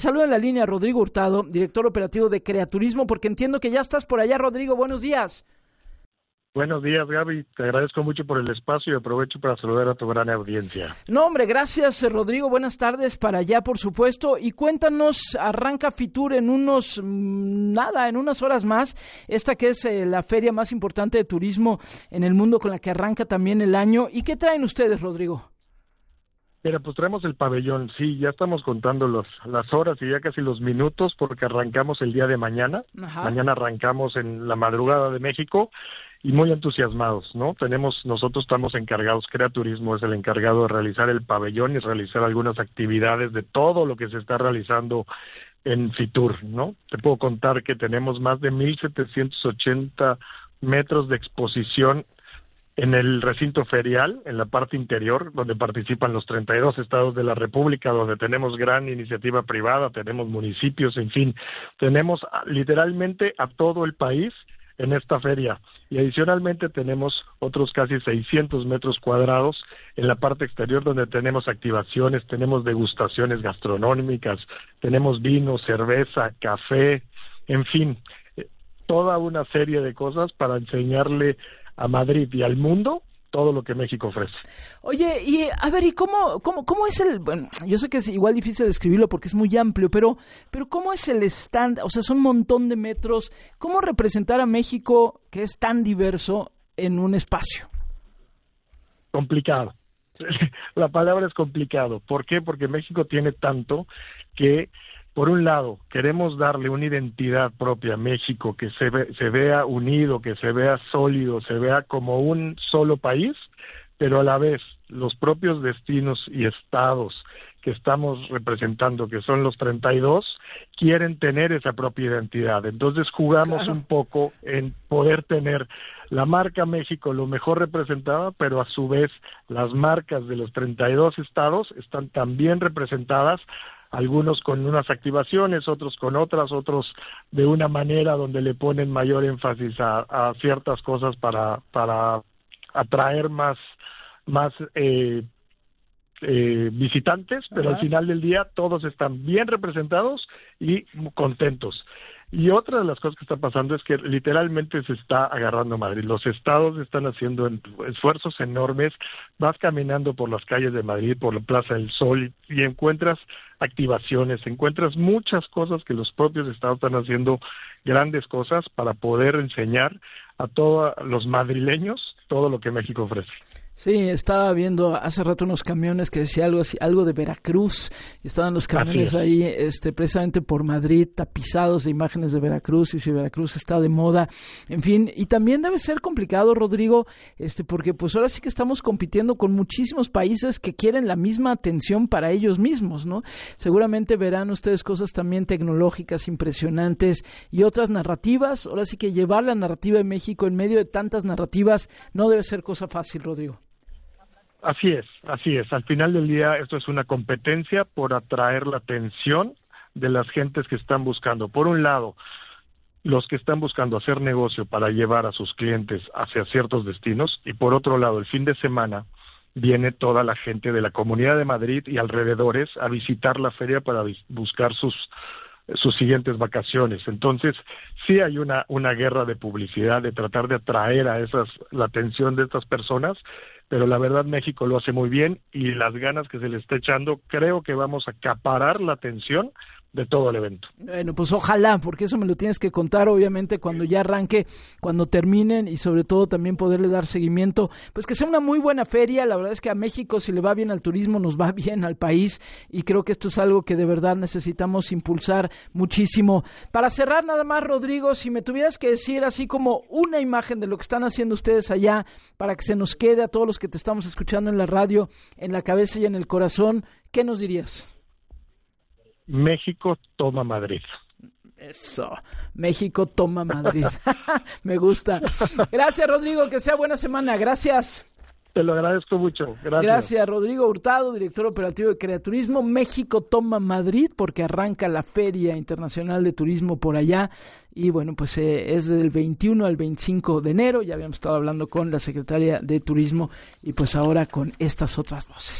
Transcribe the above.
saluda en la línea Rodrigo Hurtado, director operativo de Creaturismo, porque entiendo que ya estás por allá, Rodrigo. Buenos días. Buenos días, Gaby. Te agradezco mucho por el espacio y aprovecho para saludar a tu gran audiencia. No, hombre, gracias, Rodrigo. Buenas tardes para allá, por supuesto. Y cuéntanos, arranca Fitur en unas horas más, esta que es la feria más importante de turismo en el mundo, con la que arranca también el año. ¿Y qué traen ustedes, Rodrigo? Mira, pues traemos el pabellón, sí, ya estamos contando las horas y ya casi los minutos porque arrancamos el día de mañana. Ajá. Mañana arrancamos en la madrugada de México y muy entusiasmados, ¿no? Nosotros estamos encargados, Creaturismo es el encargado de realizar el pabellón y realizar algunas actividades de todo lo que se está realizando en Fitur, ¿no? Te puedo contar que tenemos más de 1,780 metros de exposición en el recinto ferial, en la parte interior, donde participan los 32 estados de la República, donde tenemos gran iniciativa privada, tenemos municipios, en fin, tenemos literalmente a todo el país en esta feria. Y adicionalmente tenemos otros casi 600 metros cuadrados en la parte exterior, donde tenemos activaciones, tenemos degustaciones gastronómicas, tenemos vino, cerveza, café, en fin, toda una serie de cosas para enseñarle a Madrid y al mundo todo lo que México ofrece. Oye, y a ver, ¿y cómo es bueno, yo sé que es igual difícil describirlo porque es muy amplio, pero ¿cómo es el stand? O sea, son un montón de metros. ¿Cómo representar a México, que es tan diverso, en un espacio? Complicado. La palabra es complicado. ¿Por qué? Porque México tiene tanto que, por un lado, queremos darle una identidad propia a México, que se vea unido, que se vea sólido, se vea como un solo país, pero a la vez los propios destinos y estados que estamos representando, que son los 32, quieren tener esa propia identidad. Entonces jugamos un poco en poder tener la marca México lo mejor representada, pero a su vez las marcas de los 32 estados están también representadas, algunos con unas activaciones, otros con otras, otros de una manera donde le ponen mayor énfasis a ciertas cosas para atraer más visitantes, pero al final del día todos están bien representados y contentos. Y otra de las cosas que está pasando es que literalmente se está agarrando Madrid. Los estados están haciendo esfuerzos enormes. Vas caminando por las calles de Madrid, por la Plaza del Sol, y encuentras activaciones, encuentras muchas cosas que los propios estados están haciendo, grandes cosas para poder enseñar a todos los madrileños todo lo que México ofrece. Sí, estaba viendo hace rato unos camiones que decía algo de Veracruz, y estaban los camiones ahí precisamente por Madrid, tapizados de imágenes de Veracruz, y si Veracruz está de moda, en fin, y también debe ser complicado, Rodrigo, porque pues ahora sí que estamos compitiendo con muchísimos países que quieren la misma atención para ellos mismos, ¿no? Seguramente verán ustedes cosas también tecnológicas impresionantes y otras narrativas. Ahora sí que llevar la narrativa de México en medio de tantas narrativas no debe ser cosa fácil, Rodrigo. Así es. Al final del día esto es una competencia por atraer la atención de las gentes que están buscando. Por un lado, los que están buscando hacer negocio para llevar a sus clientes hacia ciertos destinos, y por otro lado, el fin de semana viene toda la gente de la Comunidad de Madrid y alrededores a visitar la feria para buscar sus siguientes vacaciones. Entonces, sí hay una guerra de publicidad, de tratar de atraer la atención de estas personas, pero la verdad México lo hace muy bien, y las ganas que se le está echando, creo que vamos a acaparar la atención de todo el evento. Bueno, pues ojalá, porque eso me lo tienes que contar, obviamente, cuando ya arranque, cuando terminen, y sobre todo también poderle dar seguimiento, pues que sea una muy buena feria. La verdad es que a México, si le va bien al turismo, nos va bien al país, y creo que esto es algo que de verdad necesitamos impulsar muchísimo. Para cerrar nada más, Rodrigo, si me tuvieras que decir así como una imagen de lo que están haciendo ustedes allá, para que se nos quede a todos los que te estamos escuchando en la radio, en la cabeza y en el corazón, ¿qué nos dirías? México toma Madrid. Eso, México toma Madrid. Me gusta. Gracias, Rodrigo, que sea buena semana. Gracias. Te lo agradezco mucho. Gracias, Rodrigo Hurtado, director operativo de Creaturismo. México toma Madrid porque arranca la Feria Internacional de Turismo por allá. Y bueno, pues es del 21 al 25 de enero. Ya habíamos estado hablando con la secretaria de Turismo y pues ahora con estas otras voces.